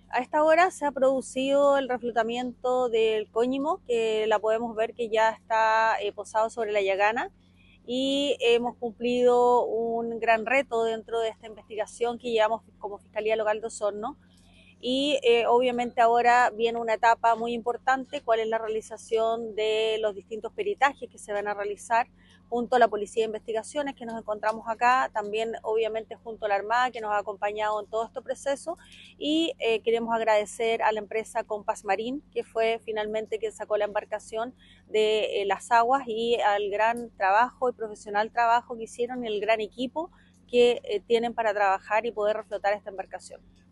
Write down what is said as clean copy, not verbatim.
A esta hora se ha producido el reflotamiento del Coñimo, que la podemos ver que ya está posado sobre la Yagana, y hemos cumplido un gran reto dentro de esta investigación que llevamos como Fiscalía Local de Osorno. Y obviamente ahora viene una etapa muy importante, cuál es la realización de los distintos peritajes que se van a realizar junto a la Policía de Investigaciones que nos encontramos acá, también obviamente junto a la Armada que nos ha acompañado en todo este proceso, y queremos agradecer a la empresa Compass Marín, que fue finalmente quien sacó la embarcación de las aguas, y al gran trabajo y profesional trabajo que hicieron y el gran equipo que tienen para trabajar y poder reflotar esta embarcación.